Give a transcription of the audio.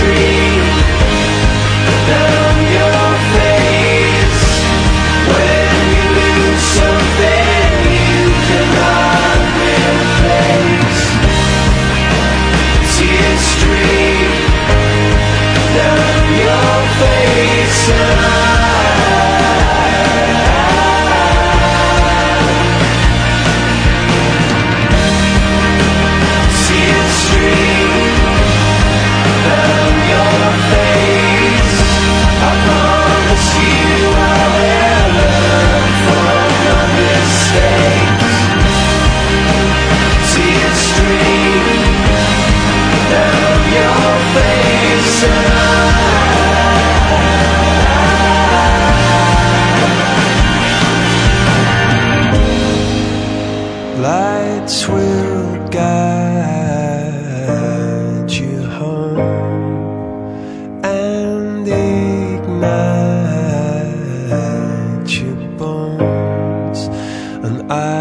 stream down your face. When you lose something you cannot replace, tears stream down your face. Tears stream down your face. I promise you I will learn from your mistakes. Tears stream down your face. Lights will guide you home and ignite your bones, and I